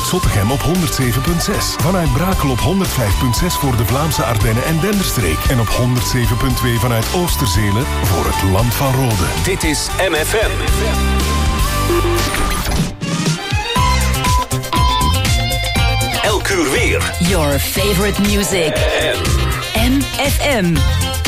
Zottegem op 107.6. Vanuit Brakel op 105.6 voor de Vlaamse Ardennen en Denderstreek. En op 107.2 vanuit Oosterzele voor het Land van Rode. Dit is MFM. Elk uur weer. Your favorite music. MFM.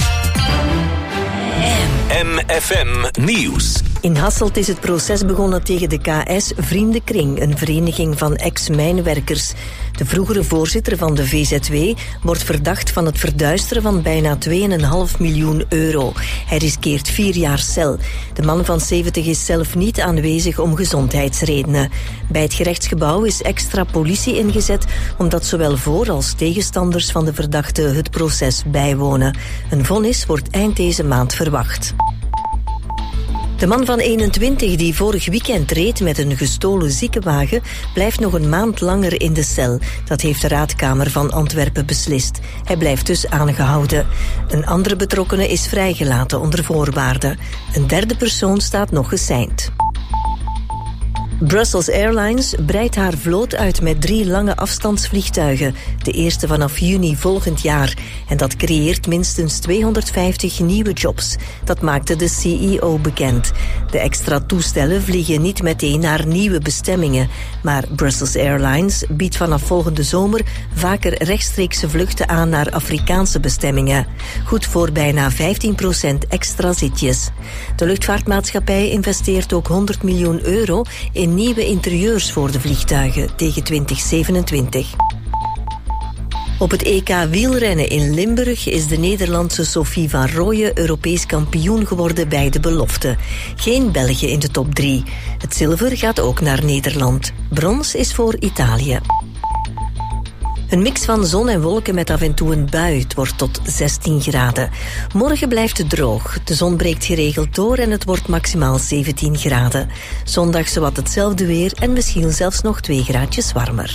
MFM Nieuws. In Hasselt is het proces begonnen tegen de KS Vriendenkring, een vereniging van ex-mijnwerkers. De vroegere voorzitter van de VZW wordt verdacht van het verduisteren van bijna 2,5 miljoen euro. Hij riskeert 4 jaar cel. De man van 70 is zelf niet aanwezig om gezondheidsredenen. Bij het gerechtsgebouw is extra politie ingezet, omdat zowel voor- als tegenstanders van de verdachte het proces bijwonen. Een vonnis wordt eind deze maand verwacht. De man van 21 die vorig weekend reed met een gestolen ziekenwagen blijft nog een maand langer in de cel. Dat heeft de Raadkamer van Antwerpen beslist. Hij blijft dus aangehouden. Een andere betrokkene is vrijgelaten onder voorwaarden. Een derde persoon staat nog geseind. Brussels Airlines breidt haar vloot uit met 3 lange afstandsvliegtuigen. De eerste vanaf juni volgend jaar. En dat creëert minstens 250 nieuwe jobs. Dat maakte de CEO bekend. De extra toestellen vliegen niet meteen naar nieuwe bestemmingen. Maar Brussels Airlines biedt vanaf volgende zomer vaker rechtstreekse vluchten aan naar Afrikaanse bestemmingen. Goed voor bijna 15% extra zitjes. De luchtvaartmaatschappij investeert ook 100 miljoen euro in nieuwe interieurs voor de vliegtuigen tegen 2027. Op het EK wielrennen in Limburg is de Nederlandse Sophie van Rooyen Europees kampioen geworden bij de belofte. Geen Belgen in de top 3. Het zilver gaat ook naar Nederland. Brons is voor Italië. Een mix van zon en wolken met af en toe een bui. Het wordt tot 16 graden. Morgen blijft het droog. De zon breekt geregeld door en het wordt maximaal 17 graden. Zondag zowat hetzelfde weer en misschien zelfs nog 2 graadjes warmer.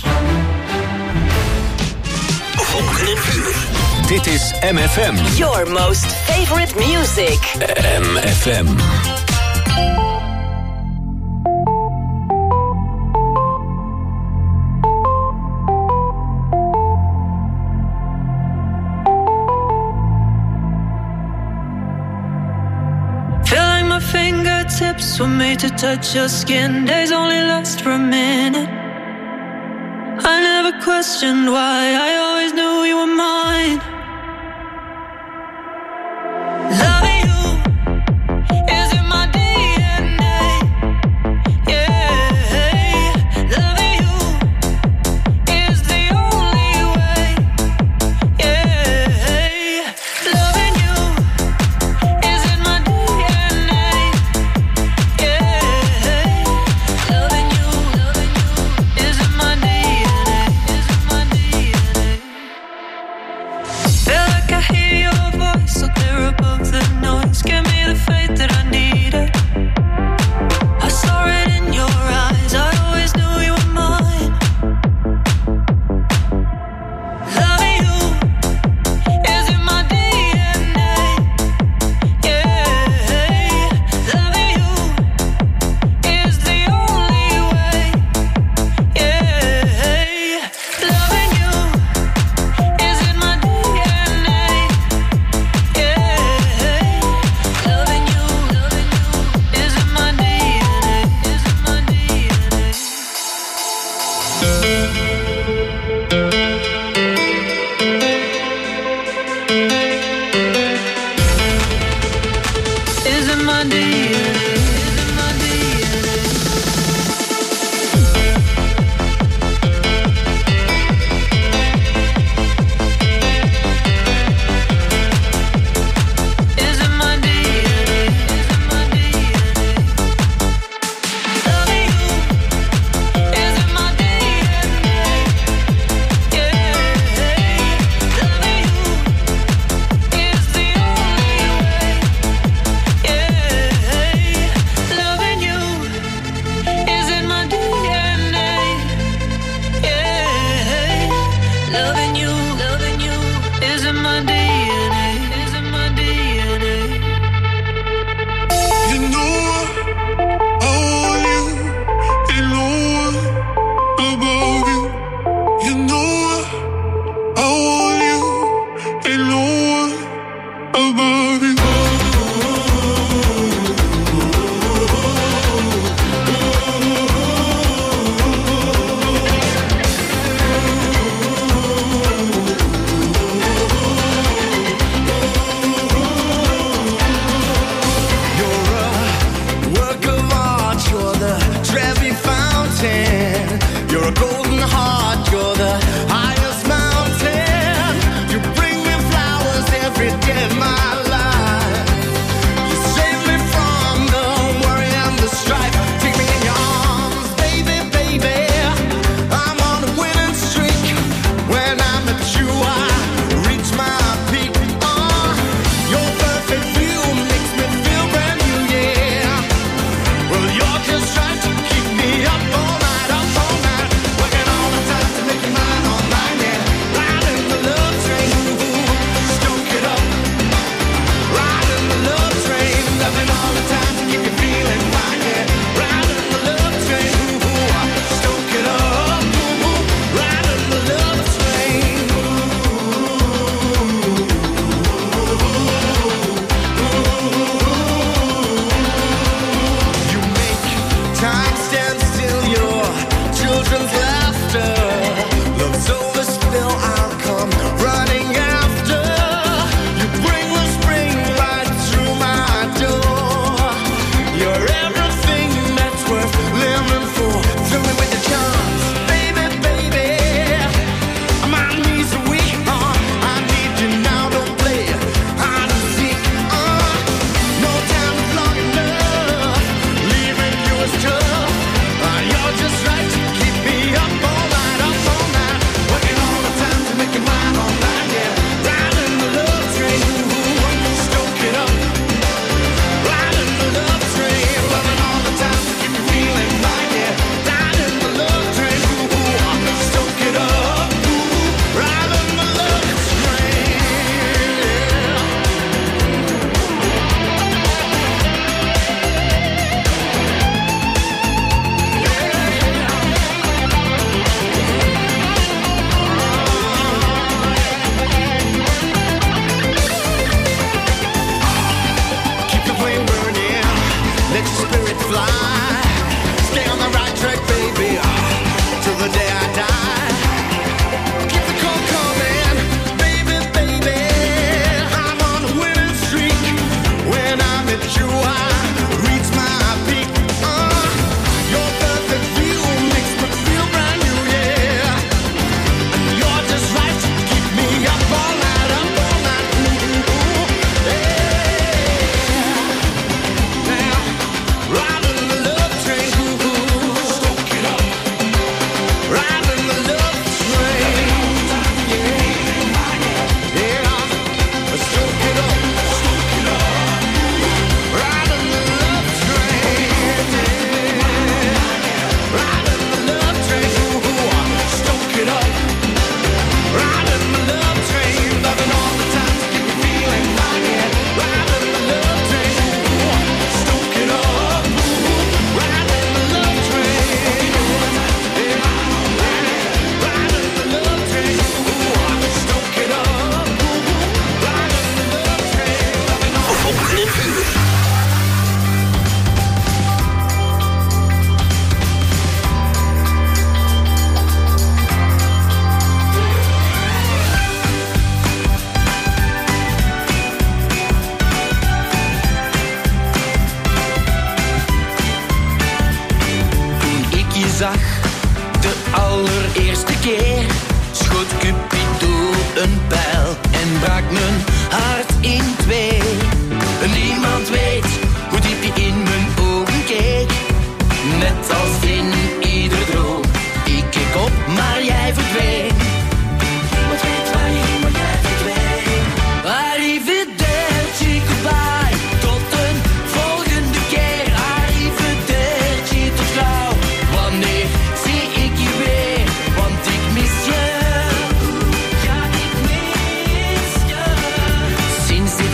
Volgende uur. Dit is MFM. Your most favorite music. MFM. Fingertips were made to touch your skin. Days only last for a minute. I never questioned why. I always knew you were mine. Loving you is in my DNA. Yeah, loving you is the only way. Yeah, loving you is in my DNA. Loving you is in my DNA, is in my DNA. You know I want you, ain't no one above you. You're a golden heart, you're the highest mountain. You bring me flowers every day of my life. You save me from the worry and the strife. Take me in your arms, baby, baby. I'm on a winning streak. When I'm at you, I reach my peak. Your perfect view makes me feel brand new, yeah. Well, you're just trying to keep me up all night, up all night. Working all the time to make you mine all night, yeah. Riding the love train, stoke it up. Riding the love train, loving all the time to keep you feeling fine, yeah. Riding the love train, stoke it up. Riding the love train. You make time stand still, your children's laughter. Love's over still, I'll come running after. You bring the spring right through my door. You're everything that's worth living for. Fill me with the charms, baby, baby. My knees are weak, I need you now, don't play hide and seek. No time is long enough, leaving you is tough. You're just right to keep me up all night, working all the time to make you mine all night, yeah. Riding the love train, stoke it up. Riding the love train, loving all the time to keep you feeling fine, yeah. Riding the love train, stoke it up. Riding the love train, keep the flame burning, let your spirit fly. Stay on the right track, baby, till the day I die. Keep the call coming, baby, baby. I'm on a winning streak. When I'm at you, I reach my peak. Your perfect view makes me feel brand new, yeah. And you're just right to keep me up all night, yeah. Now, riding the love train, stoke it up. Riding the love train, yeah, yeah. Stoke it up, riding the love train, riding the love train, stoke it up. Riding the love train, loving all the time to keep you feeling fine, yeah. Riding the love train, stoke it up. Riding the love train, yeah. Riding the love train, stoke it up. Riding the love train, loving all the time. Toen ik je zag, de allereerste keer, schoot Cupido een pijl en brak mijn hart in twee. Niemand weet hoe diep je in mijn ogen keek, net als in ieder droom. Ik keek op, maar jij verdween. Wat weet waarheen, maar jij verdween. Arrivederci, goodbye, tot een volgende keer. Arrivederci, tot gauw. Wanneer zie ik je weer? Want ik mis je. Ja, ik mis je. Sinds dit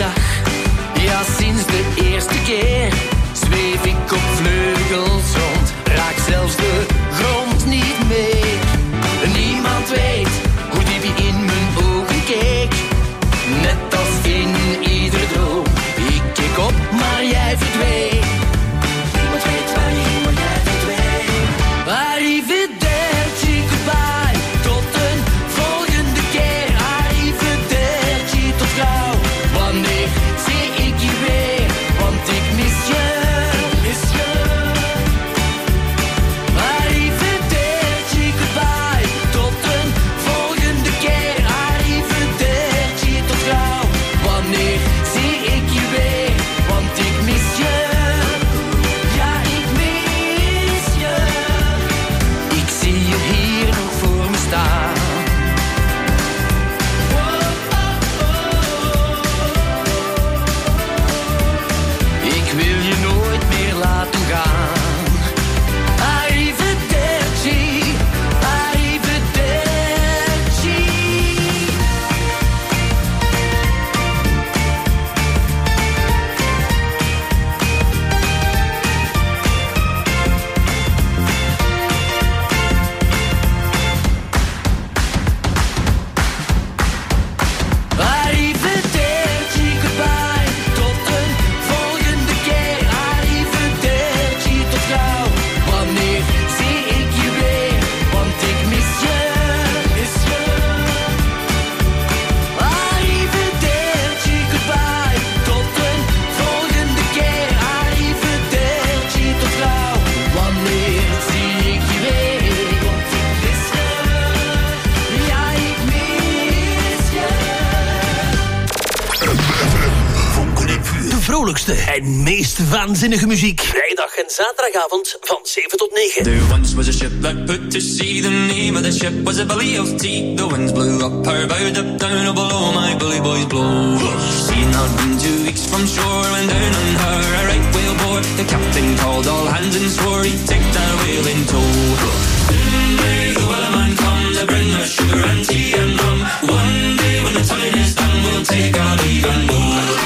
vrolijkste en meest waanzinnige muziek. Vrijdag en zaterdagavond van 7 tot 9. There once was a ship that put to sea. The name of the ship was a Billy of Tea. The winds blew up her bow, up down below my bully boys blow. She had been 2 weeks from shore when down on her a right whale bore. The captain called all hands and swore he'd take that whale in tow. Soon may the wellerman come to bring us sugar and tea and rum. One day when the time is done, we'll take our leave and go.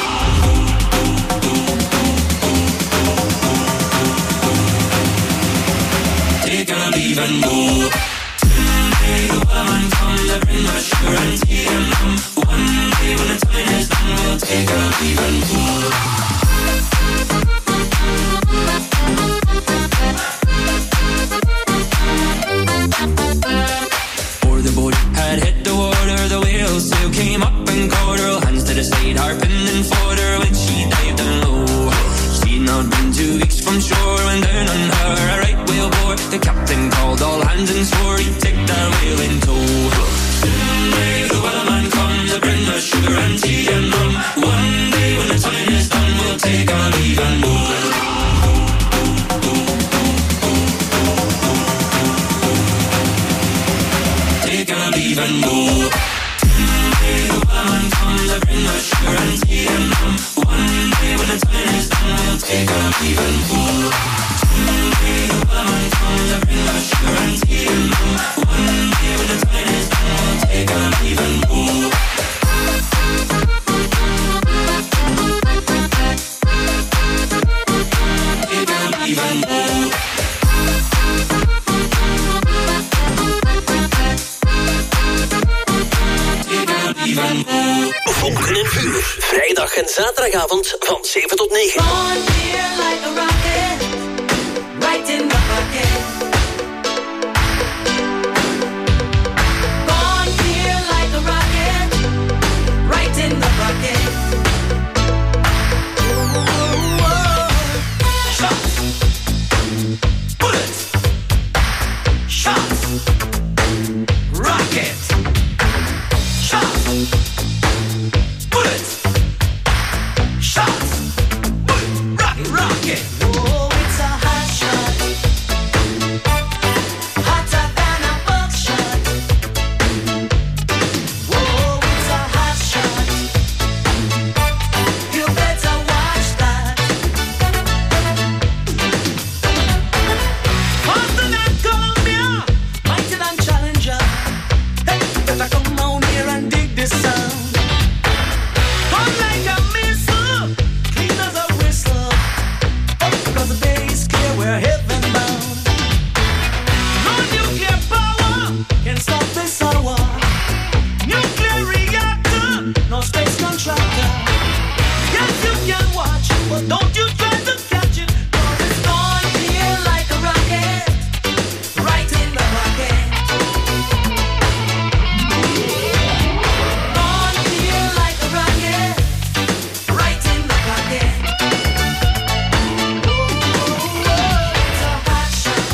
Take our leave and go. Someday the wellerman comes to bring us sugar and tea and rum. One day when the time is done, we'll take our leave and go. Before the boat had hit the water, the whale sail came up and caught her. Hands to the side, harping and fought her when she dived down low. She'd not been 2 weeks from shore when down on her a right whale bore. The captain called all hands and swore he'd take that whale in tow. Soon may the wellerman come to bring us sugar and tea and rum. One day when the time is done, we'll take our leave and go. Take our leave and go. Someday the wellerman comes to bring us sugar and tea and rum. One day when the time is done, we'll take our leave and go. Someday the wellerman comes to bring us sugar and tea and rum. One day when the time is done, we'll take our leave and go. Take our leave and go. Vonken en vuur. Vrijdag en zaterdagavond van 7 tot 9. Born here like a rocket, right in the bucket. Born here like a rocket, right in the bucket. Shots, bullets, shots, rocket, shots. Bullets, shots, rocket, rocket. Oh, it's a hot shot, hotter than a buckshot. Oh, it's a hot shot, you better watch that. Boston and Columbia, mighty than Challenger. Hey, better come on here and dig this sound. Like a missile, clean as a whistle. Because the day is clear, we're heaven bound. No nuclear power can stop this hour. Nuclear reactor, no space contractor. Yes, you can watch, but don't you try to catch it. 'Cause it's gone here like a rocket, right in the bucket. Gone here like a rocket, right in the bucket. Oh, it's a hot shot,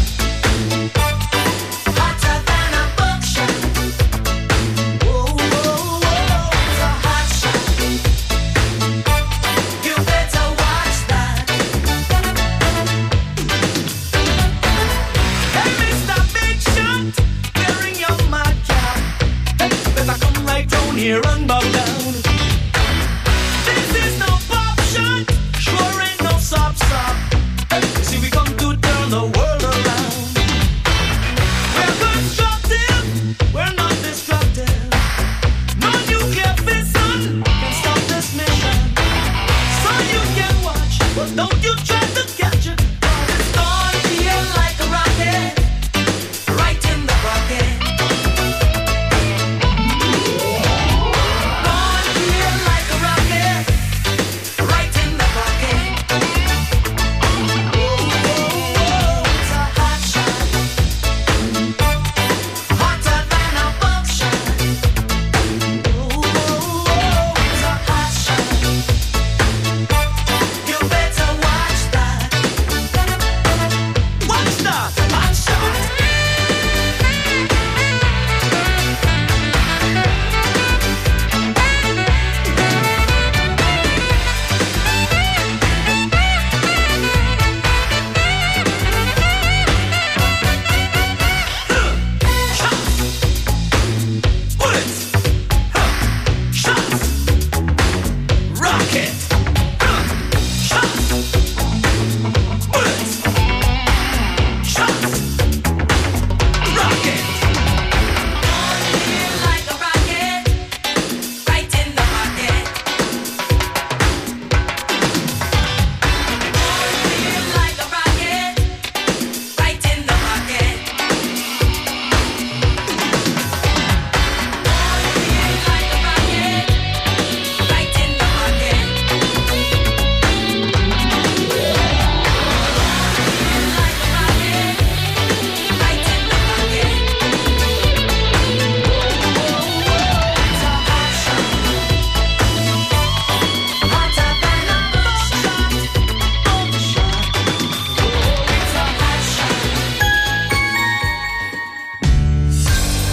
hotter than a buckshot. Oh, it's a hot shot, you better watch that. Hey, Mr. Big Shot, wearing your mad cap. Hey, better come right down here and bow down. This is no pop shot, sure ain't no sop. Hey, see we come to turn the world around. We're constructive, we're not destructive. No nuclear fission can stop this mission. So you can watch, but don't you try to catch it. 'Cause it's gone here like a rocket, right in the bucket.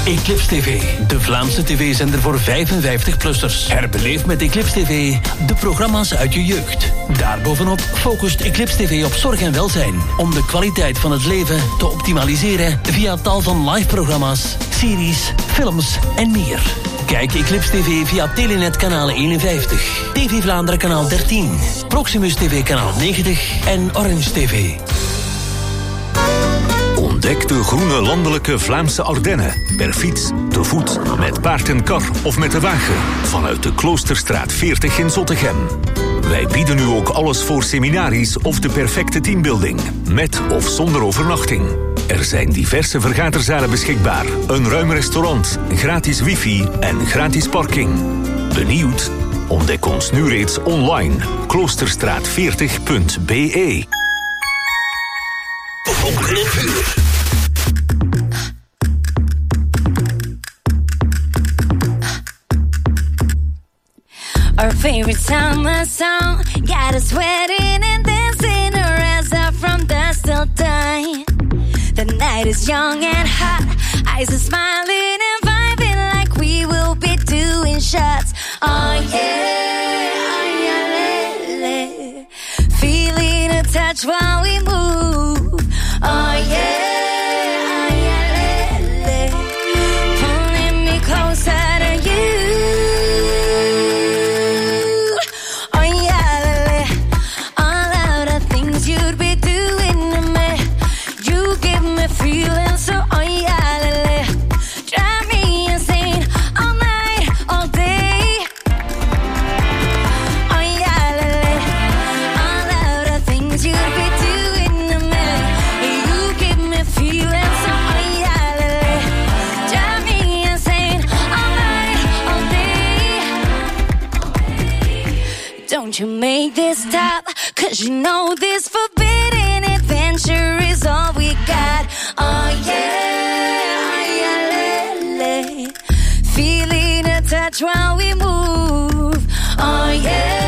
Eclipse TV, de Vlaamse tv-zender voor 55-plussers. Herbeleef met Eclipse TV de programma's uit je jeugd. Daarbovenop focust Eclipse TV op zorg en welzijn. Om de kwaliteit van het leven te optimaliseren via tal van live-programma's, series, films en meer. Kijk Eclipse TV via Telenet kanaal 51, TV Vlaanderen kanaal 13, Proximus TV kanaal 90 en Orange TV. Ontdek de groene landelijke Vlaamse Ardennen. Per fiets, te voet, met paard en kar of met de wagen. Vanuit de Kloosterstraat 40 in Zottegem. Wij bieden nu ook alles voor seminaries of de perfecte teambuilding. Met of zonder overnachting. Er zijn diverse vergaderzalen beschikbaar. Een ruim restaurant, gratis wifi en gratis parking. Benieuwd? Ontdek ons nu reeds online. Kloosterstraat40.be. Vonken en vuur. Our favorite summer song got us sweating and dancing around up from dusk till dawn. The night is young and hot, eyes are smiling and vibing like we will be doing shots. Oh yeah, feeling a touch while we move. Oh yeah. Don't you make this stop, 'cause you know this forbidden adventure is all we got. Oh yeah, feeling a touch while we move. Oh yeah.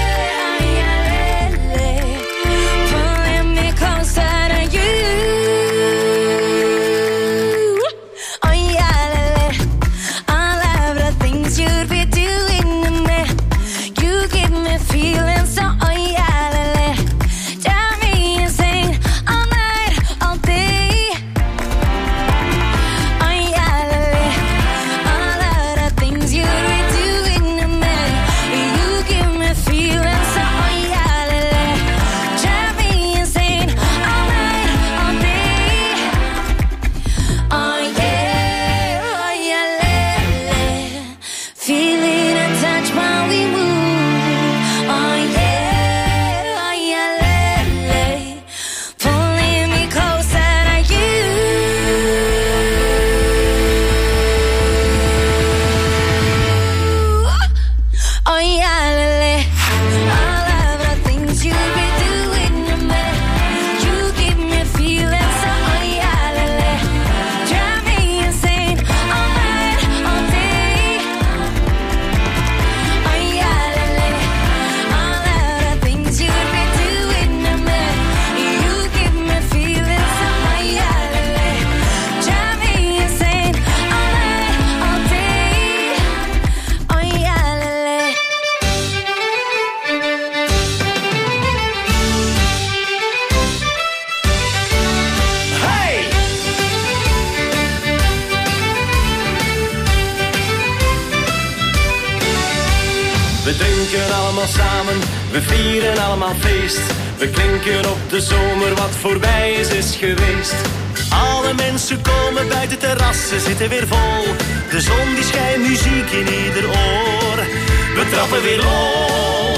We drinken allemaal samen, we vieren allemaal feest. We klinken op de zomer, wat voorbij is geweest. Alle mensen komen buiten terrassen, zitten weer vol. De zon die schijnt, muziek in ieder oor. We trappen weer lol.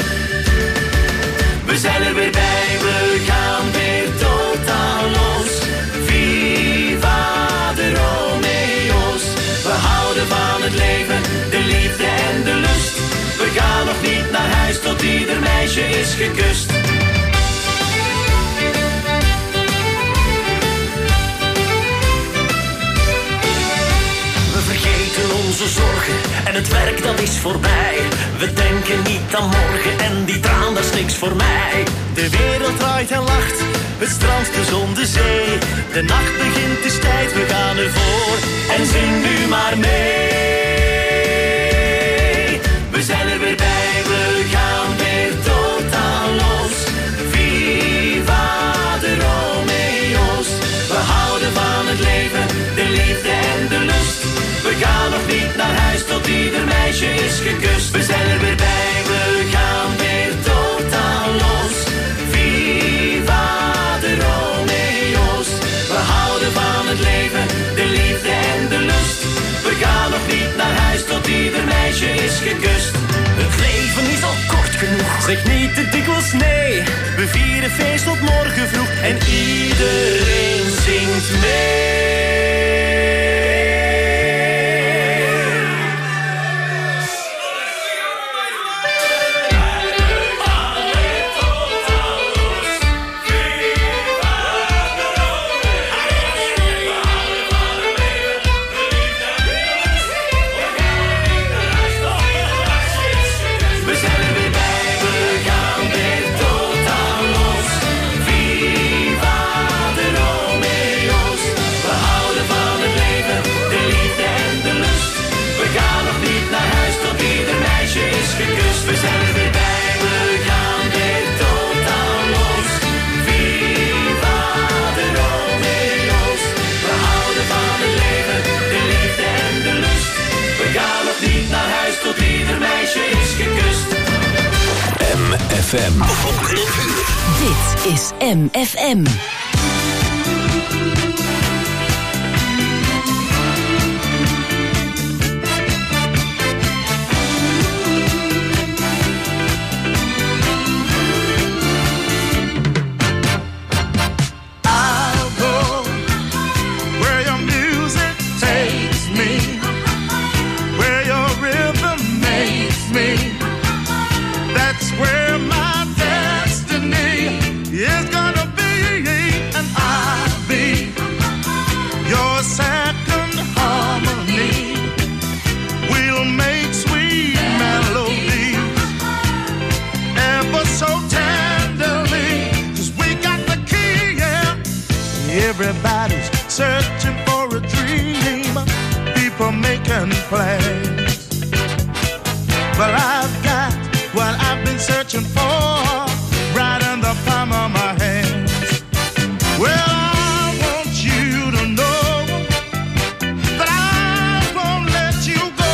We zijn er weer bij, we gaan weer totaal los. Viva de Romeo's. We houden van het leven, de liefde en de lust. We gaan nog niet naar huis tot ieder meisje is gekust. We vergeten onze zorgen en het werk dat is voorbij. We denken niet aan morgen en die traan, dat is niks voor mij. De wereld draait en lacht, het strand, de zon, de zee. De nacht begint, het is tijd, we gaan ervoor. En zingen maar mee. We zijn er weer bij, we gaan weer totaal los. Viva de Romeo's. We houden van het leven, de liefde en de lust. We gaan nog niet naar huis tot ieder meisje is gekust. We zijn er weer bij, we gaan weer totaal los. Viva de Romeo's. We houden van het leven, de liefde en de lust. We gaan nog niet naar huis tot ieder meisje is gekust. Het leven is al kort genoeg, zeg niet te dikwijls nee. We vieren feest tot morgen vroeg en iedereen zingt mee. We zijn er weer bij, we gaan weer totaal los. Viva de Romeo's. We houden van het leven, de liefde en de lust. We gaan nog niet naar huis tot ieder meisje is gekust. MFM. Dit is MFM. Everybody's searching for a dream, people making plans. Well, I've got what I've been searching for right in the palm of my hands. Well, I want you to know that I won't let you go.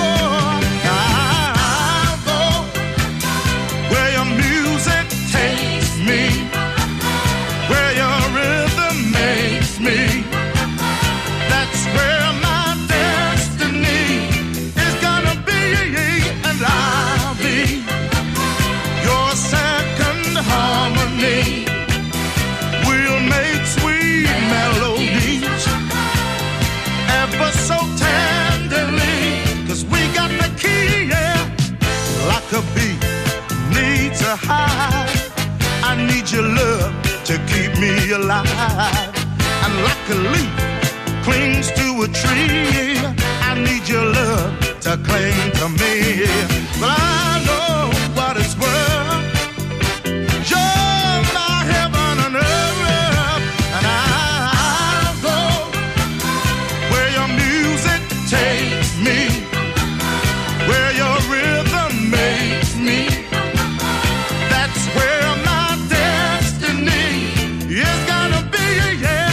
I'll go where your music takes me, where your rhythm makes me. That's where my destiny is gonna be, and I'll be your second harmony. We'll make sweet melodies ever so tenderly, 'cause we got the key, yeah. Like a bee needs a hive, I need your love to keep me alive. And like a leaf clings to a tree, I need your love to cling to me. But I know what it's worth. You're my heaven on earth, and I'll go where your music takes me, where your rhythm makes me. That's where my destiny is gonna be, yeah.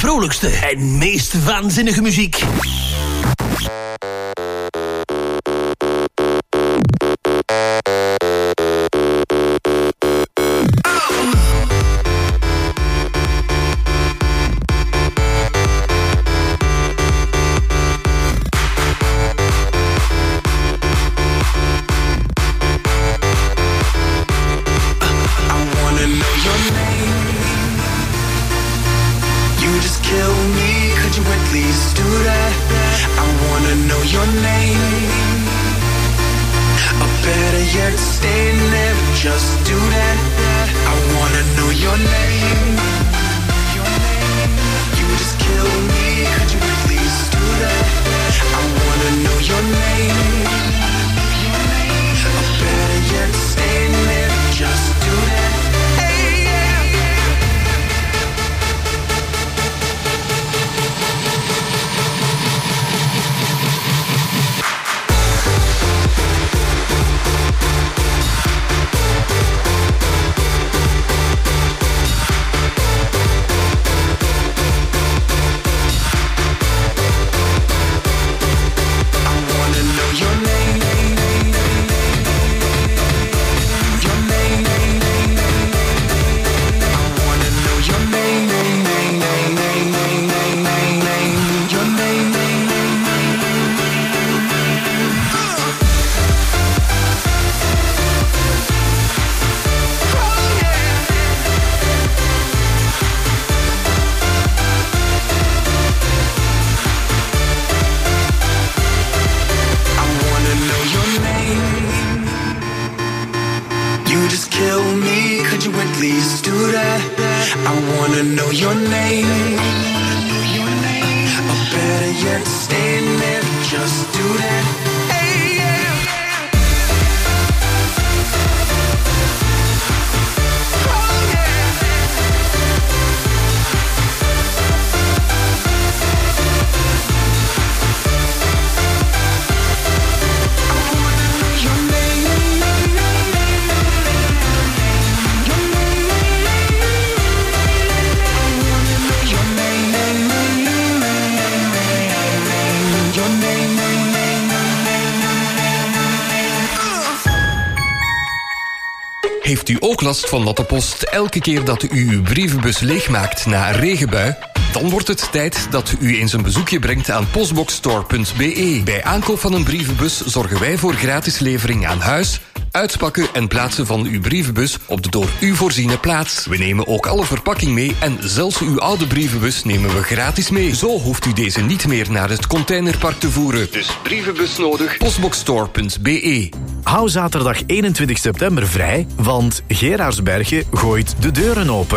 vrolijkste en meest waanzinnige muziek. Heeft u ook last van natte post elke keer dat u uw brievenbus leegmaakt na een regenbui? Dan wordt het tijd dat u eens een bezoekje brengt aan postboxstore.be. Bij aankoop van een brievenbus zorgen wij voor gratis levering aan huis, uitpakken en plaatsen van uw brievenbus op de door u voorziene plaats. We nemen ook alle verpakking mee en zelfs uw oude brievenbus nemen we gratis mee. Zo hoeft u deze niet meer naar het containerpark te voeren. Dus brievenbus nodig, postboxstore.be. Hou zaterdag 21 september vrij, want Geraardsbergen gooit de deuren open.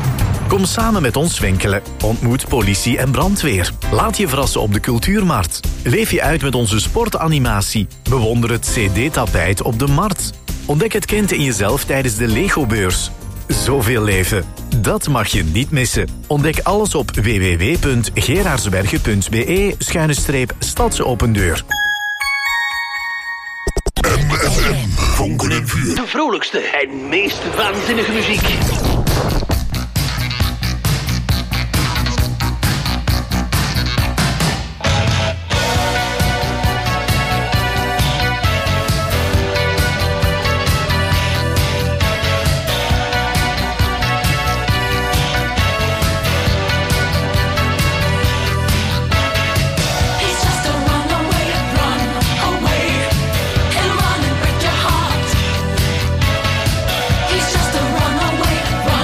Kom samen met ons winkelen. Ontmoet politie en brandweer. Laat je verrassen op de cultuurmarkt. Leef je uit met onze sportanimatie. Bewonder het CD-tapijt op de markt. Ontdek het kind in jezelf tijdens de Lego-beurs. Zoveel leven. Dat mag je niet missen. Ontdek alles op www.geraardsbergen.be/stadsopendeur. MFM. Vonken en vuur. De vrolijkste en meest waanzinnige muziek. Run away.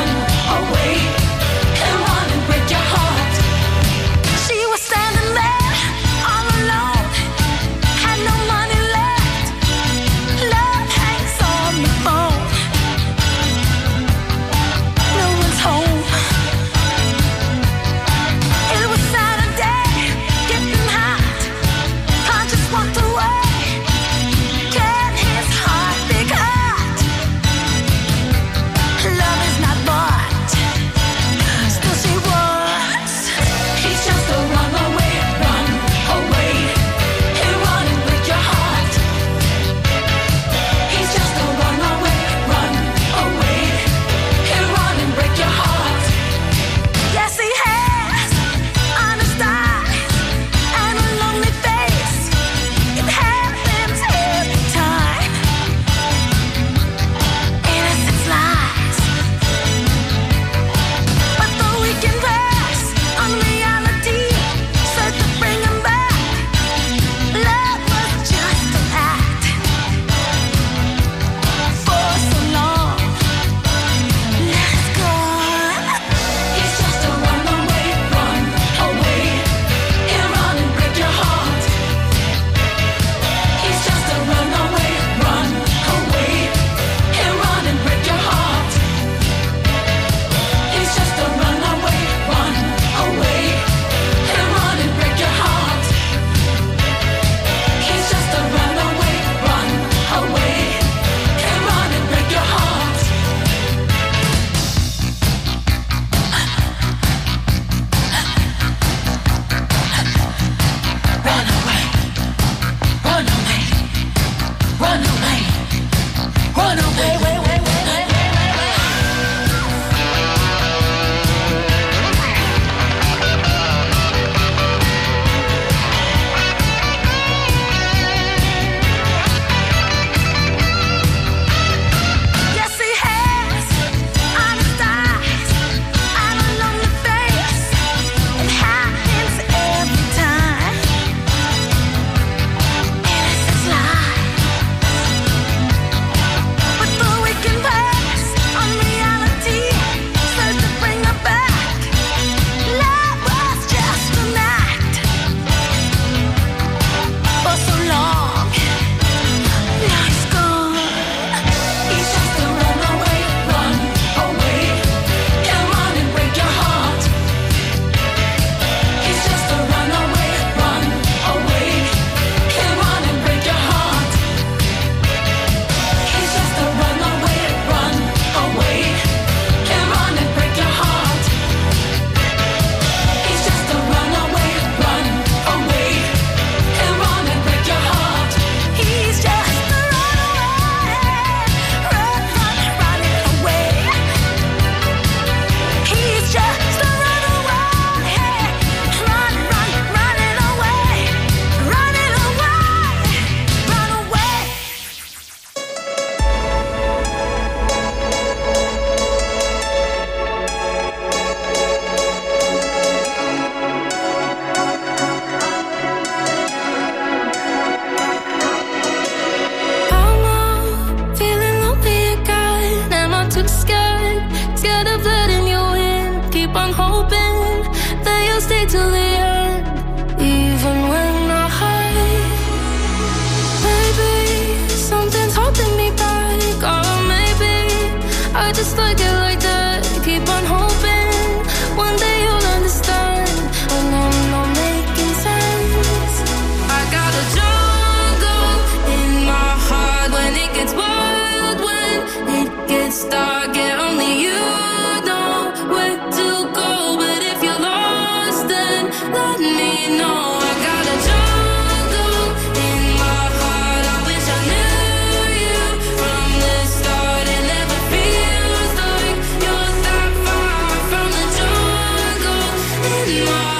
I just like it like that. Keep on hoping one day you'll understand when I'm not making sense. I got a jungle in my heart when it gets wild, when it gets dark, yeah, only you know where to go. But if you're lost, then let me know. I got a jungle in my heart. I wish I knew you from the start. It never feels like you're that far from the jungle in my heart.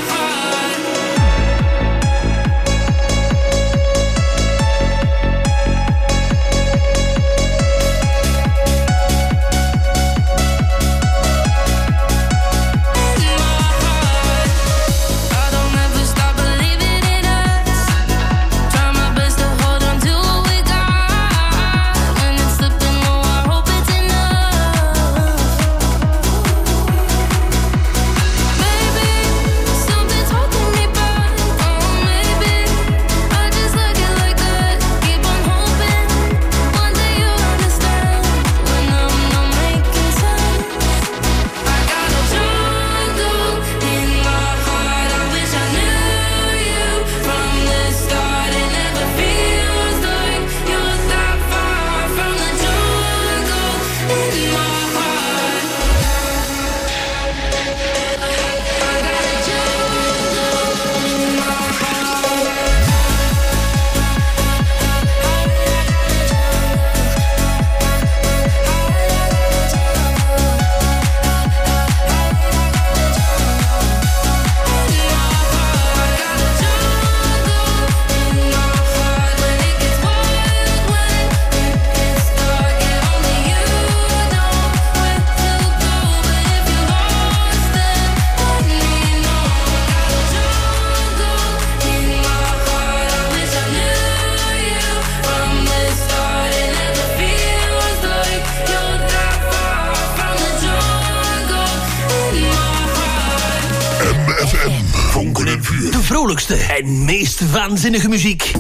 De vrolijkste en meest waanzinnige muziek.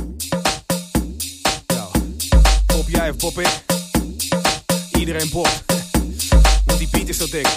Pop jij of pop ik? Iedereen popt. Want die beat is zo dik.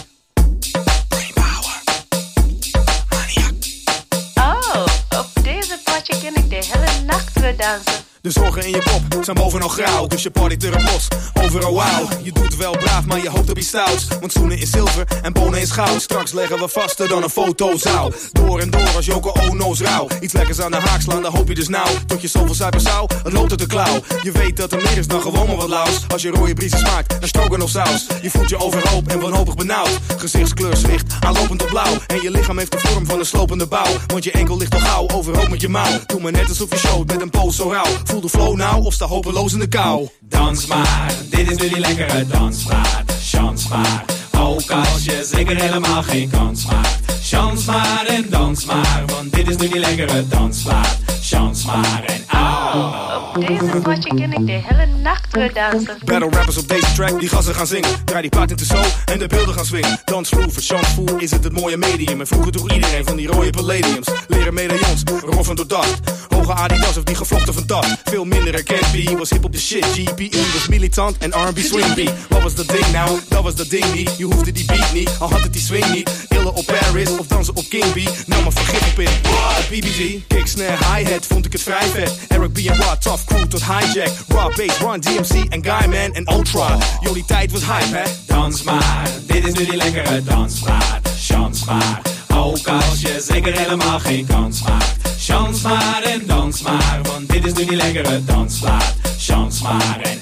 Oh, op deze potje ken ik de hele nacht weer dansen. De zorgen in je kop zijn bovenal grauw, dus je partyt er los. Overal wauw, je doet wel braaf, maar je hoopt op iets stouts. Want zoenen is zilver en bonen is goud. Straks leggen we vaster dan een fotozaal. Door en door als Joko Ono's rauw. Iets lekkers aan de haak slaan, dan hoop je dus nauw. Tot je zoveel suiker zou, het loopt uit de klauw. Je weet dat er meer is dan gewoon maar wat laus. Als je rode briesen smaakt, dan stroganoff saus. Je voelt je overhoop en wanhopig benauwd. Gezichtskleur zwicht, aanlopend op blauw. En je lichaam heeft de vorm van een slopende bouw. Want je enkel ligt al gauw, overhoop met je mouw. Doe maar net alsof je showt met een poos zo rauw. Voel de flow nou of sta hopeloos in de kou. Dans maar, dit is nu die lekkere dansmaat. Chance maar, ook als je zeker helemaal geen kans maakt. Chance maar en dans maar, want dit is nu die lekkere dansmaat. Chance maar en Op deze potje ken ik de hele nacht weer dansen. Battle rappers op deze track, die gassen gaan zingen. Draai die plaat in de show en de beelden gaan swingen. Dansvloer, voor chancevoer is het mooie medium. En vroeger droeg iedereen van die rode palladiums. Leren medaillons, roffen door dacht. Hoge Adidas of die gevlochten van dat. Veel minder herkend, B was hip op de shit. GPE was militant en R&B swing beat. Wat was dat ding nou? Dat was dat ding niet. Je hoefde die beat niet, al had het die swing niet. Illen op Paris of dansen op King B. Nou maar vergif op in. BBG, kick, snare, hi-hat, vond ik het vrij vet. Eric B en Rod, tough crew tot hijack. Raw bass, Run DMC en Guyman en Ultra. Jullie tijd was hype, hè? dans maar, dit is nu die lekkere dansmaat. Chance maar, ook als je zeker helemaal geen kans maakt. Chance maar en dans maar, want dit is nu die lekkere dansmaat. Chance maar en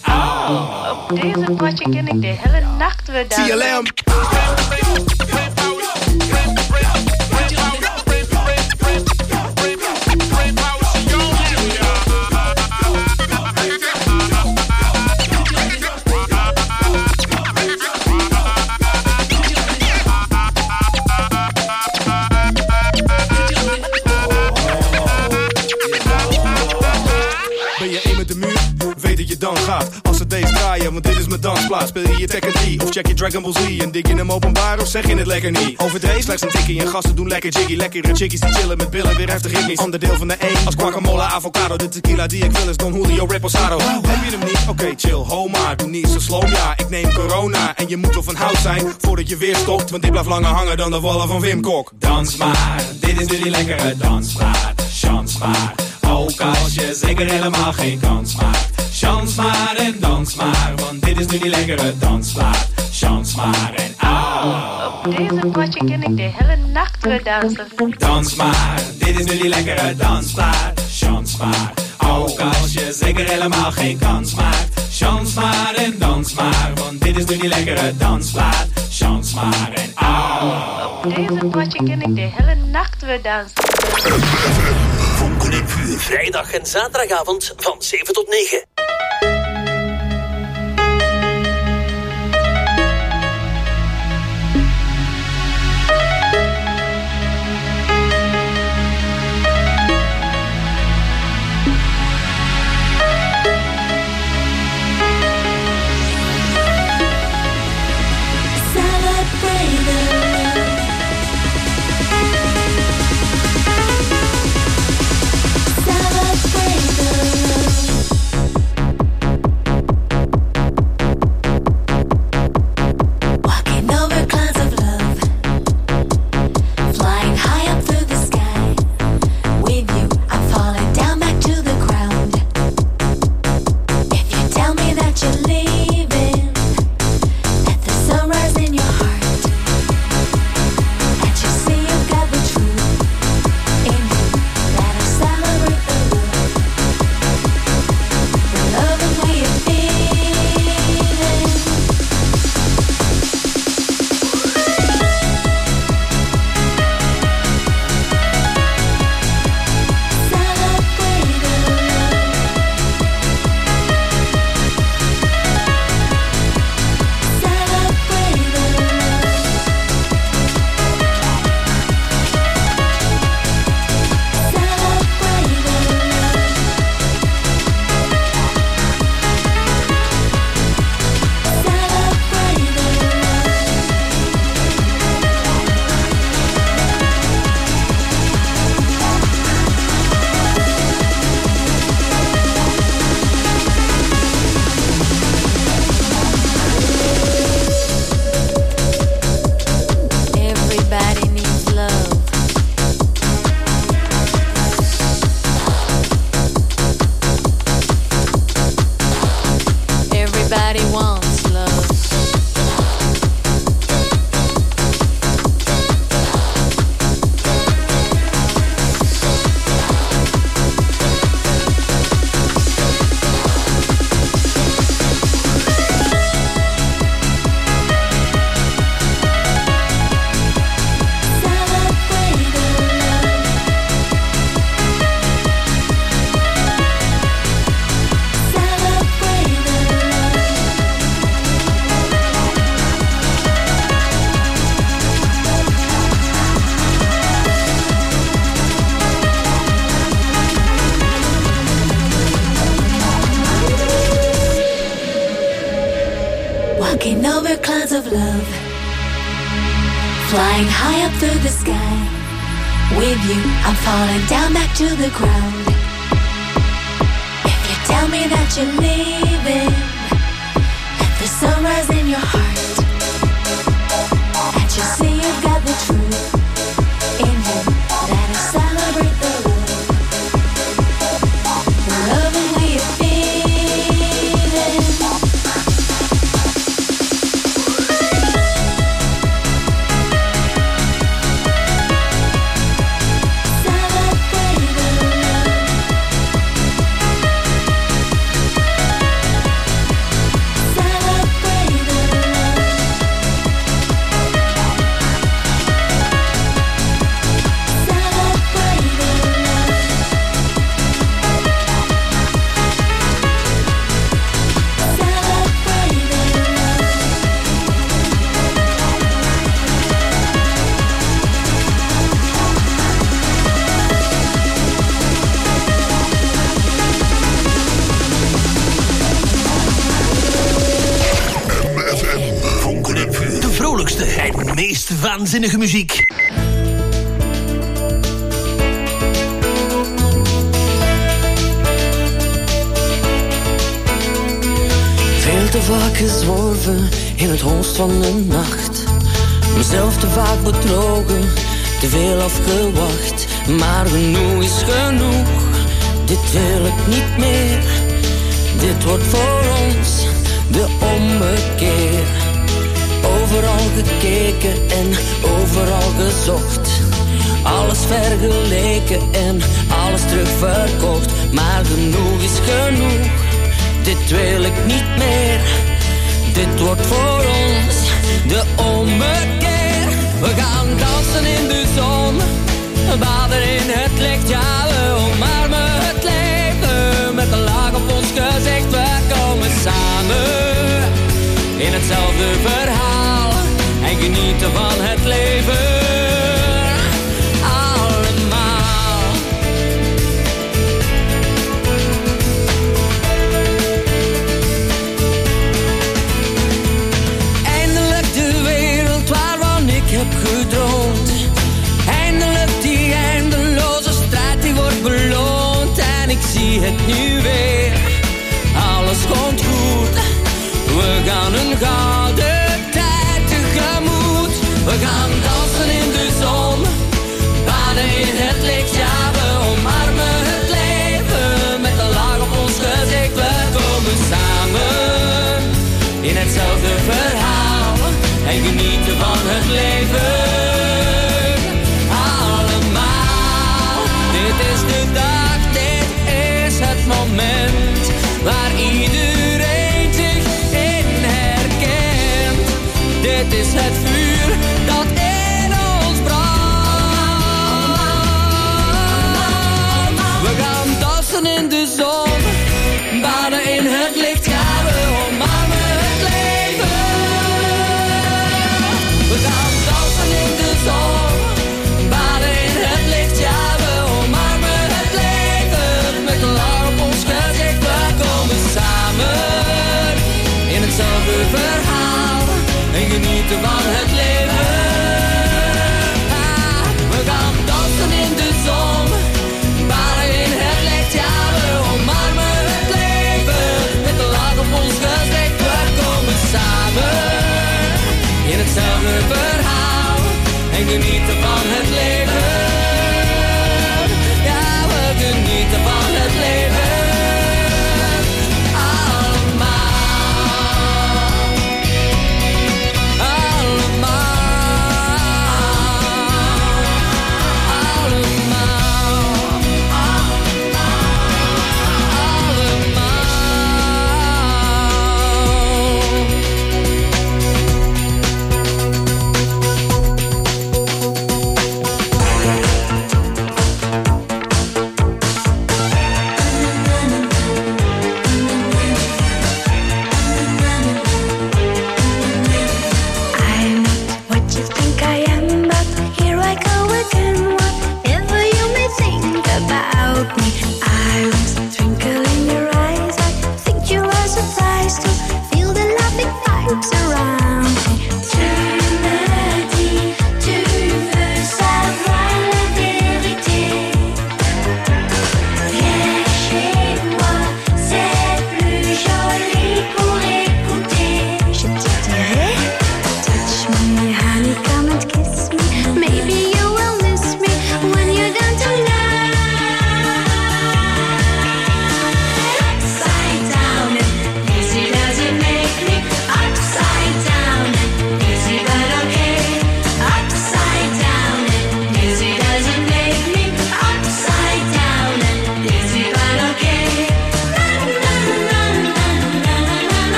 Op deze potje ken ik de hele nacht weer dansen. TLM. Dan gaat. Als ze deze draaien, want dit is mijn dansplaats. Speel je Tekken 3 of check je Dragon Ball Z? En dik je hem openbaar of zeg je het lekker niet? Overdreven, slechts een tikkie en gasten doen lekker jiggy. Lekkere chickies die chillen met billen, weer heftig ik niet. Onderdeel van de één, als guacamole, avocado. De tequila die ik wil is Don Julio Reposado. Heb je hem niet? Oké, chill, ho maar. Doe niet zo slow, ja, ik neem corona. En je moet wel van hout zijn, voordat je weer stopt. Want dit blijft langer hangen dan de wallen van Wim Kok. Dans maar, dit is nu die lekkere dansplaat. Chans maar, ook als je zeker helemaal geen kans maakt. Chans maar en dans maar, want dit is nu die lekkere dansplaat. Chans maar en Op deze potje ken ik de hele nacht weer dansen. dans maar, dit is nu die lekkere dansplaat. Chans maar, ook als je zeker helemaal geen kans maakt. Chans maar en dans maar, want dit is nu die lekkere dansplaat. Chans maar en Op deze potje ken ik de hele nacht weer dansen. Vonken in Vuur, vrijdag en zaterdagavond van 7 tot 9. Walking over clouds of love, flying high up through the sky. With you, I'm falling down back to the ground. If you tell me that you're leaving, let the sunrise in your heart. Can't you see you've got the truth in you? Let us celebrate the love, the love and way you're feeling. Celebrate the love. meest waanzinnige muziek. Veel te vaak gezworven in het hoofd van de nacht. Mezelf te vaak bedrogen, te veel afgewacht. Maar genoeg is genoeg, dit wil ik niet meer. Dit wordt voor ons de ommekeer. Overal gekeken en overal gezocht. Alles vergeleken en alles terugverkocht. Maar genoeg is genoeg, dit wil ik niet meer. Dit wordt voor ons de ommekeer. We gaan dansen in de zon, baden in het licht. Ja, we omarmen het leven met een laag op ons gezicht. We komen samen in hetzelfde verhaal en genieten van het leven. Allemaal. Eindelijk de wereld waarvan ik heb gedroomd. Eindelijk die eindeloze strijd die wordt beloond. En ik zie het nu weer, alles komt goed. We gaan een gouden tijd tegemoet. We gaan dansen in de zon, baden in het licht. Ja, we omarmen het leven met een laag op ons gezicht. We komen samen in hetzelfde verhaal en genieten van het leven. Allemaal, dit is de dag, dit is het moment waar iedereen zich in herkent. Dit is het vuur dat in ons brandt. We gaan dansen in de zon, baden in het licht. Ja, we omarmen het leven. We gaan dansen in de zon, baden in het licht. Ja, we omarmen het leven met een lach op ons gezicht. We komen samen in hetzelfde verhaal en genieten van het leven. Ah, we gaan dansen in de zon, baden in het licht. Ja, we omarmen het leven met een lach op ons gezicht. We komen samen in hetzelfde verhaal en genieten van het leven. Ja, we genieten van het leven.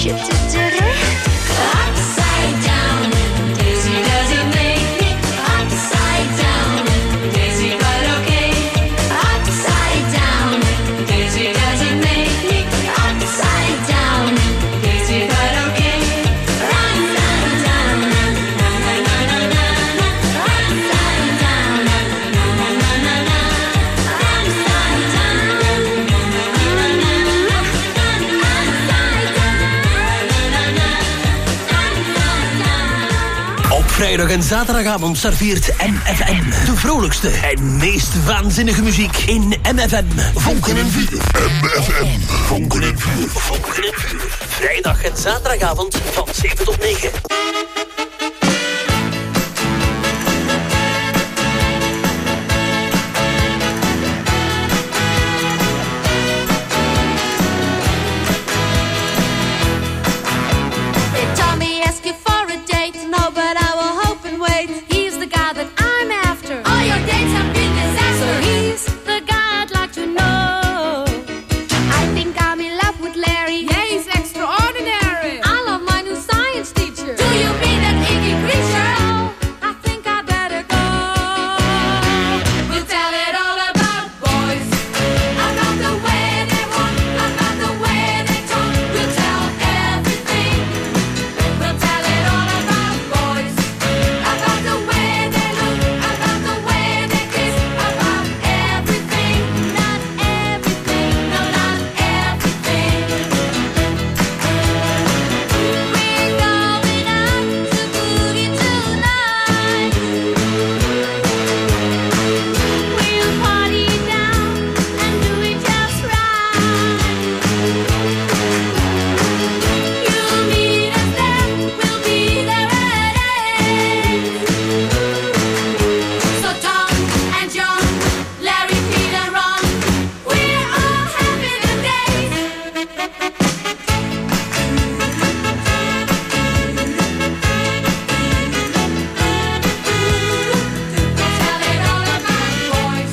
je te dirais. Upside down, dizzy does it make me. Upside down, dizzy but okay. Upside down, dizzy does it make me. Upside down, dizzy but okay. Upside down, na na na na na. Upside down, na na na na na. Upside down, na na na na. Op vrijdag en zaterdagavond serveert MFM de vrolijkste en meest waanzinnige muziek in MFM. Vonken en vuur. MFM. Vonken en vuur. Vonken en vuur. Vrijdag en zaterdagavond van 7 tot 9. They told me ask you for a date, no, but I will hope and wait. He's the guy that I'm after. All your dates have been disaster. So he's the guy I'd like to know. I think I'm in love with Larry. Yeah, he's extraordinary. I love my new science teacher. Do you mean that Iggy creature? Oh, I think I better go. We'll tell it all about boys. About the way they walk, about the way they talk. We'll tell everything. We'll tell it all about boys. About the way they look, about the way they kiss, about everything. Not everything, no, not everything. We're going out to boogie tonight. We'll party down and do it just right. You'll meet us there, we'll be there at 8. So Tom and John, Larry, Peter, Ron, we're all having a day. We'll tell it all about boys.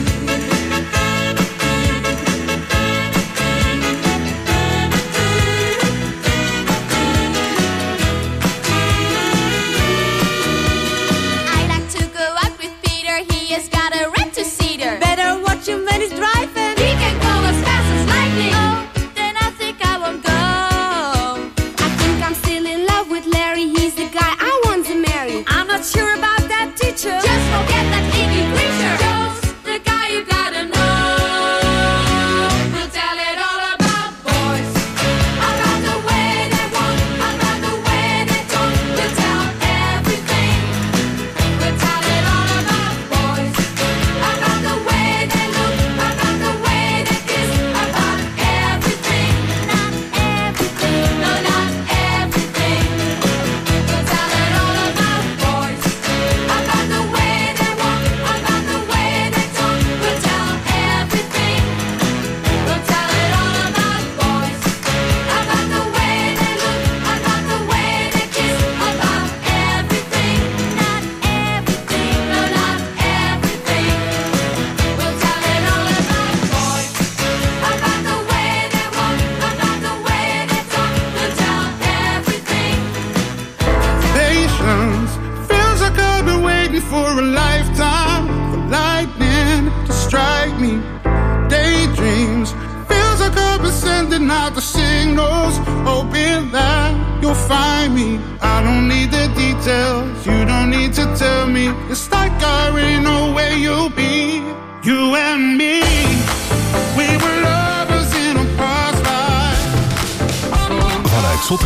I like to go out with Peter. He has got a red two-seater. Better watch him when he's driving. He can go as fast as lightning. Oh, then I think I won't go. I think I'm still in love with Larry. He's the guy I want to marry. I'm not sure about that teacher. Just forget that Iggy creature. Joe's the guy you gotta know. We'll tell it all about boys. About the way they walk, about the way they talk. We'll tell everything. We'll tell it all about boys. About the way they look, about the way they kiss, about everything. Not everything, no, not everything. We'll tell it all about boys. About the way they walk, about the way they talk. We'll tell everything. We'll tell it all about boys. About the way they look, about the way they kiss, about everything. Not everything, no, not everything. We'll tell it all about boys. About the way they walk, about the way they talk. We'll tell everything. Patience feels like I've been waiting for a lifetime for lightning to strike me. Daydreams feels like I've been sending out the signals, hoping that you'll find me. I don't need the details, you don't need to tell me. It's like I already know where you'll be. You and me, we were loved.